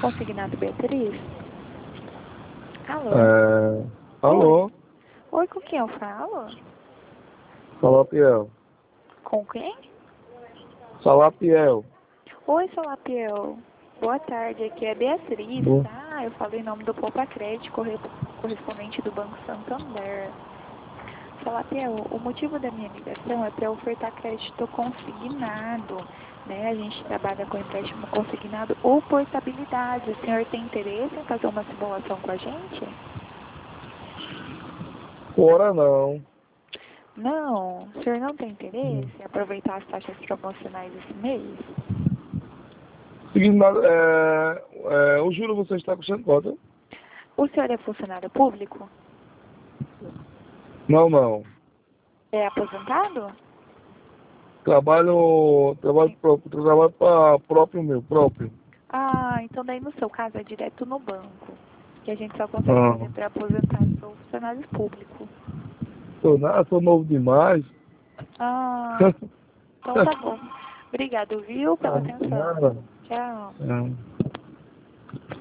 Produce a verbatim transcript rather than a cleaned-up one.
Consignado Beatriz? Alô? É... Alô? Oi, com quem eu falo? Salapiel. Com quem? Salapiel. Oi, Salapiel. Boa tarde, aqui é Beatriz, Bom. tá? Eu falo em nome do Poupa Crédito, corre- correspondente do Banco Santander. Salapiel, o motivo da minha ligação é para ofertar crédito consignado, né? A gente trabalha com empréstimo consignado ou portabilidade. O senhor tem interesse em fazer uma simulação com a gente? Fora não. Não, o senhor não tem Hum. interesse em aproveitar as taxas promocionais esse mês? Seguindo, é... É... o juro você está custando quanto? O senhor é funcionário público? Não, não. É aposentado? Trabalho... Trabalho próprio. Trabalho para próprio meu, próprio. Ah, então daí no seu caso é direto no banco, que a gente só consegue Ah. fazer para aposentados ou funcionários públicos. Sou, nada, sou novo demais. Ah, então tá bom. Obrigado, viu, pela Ah, atenção. nada. Tchau. É.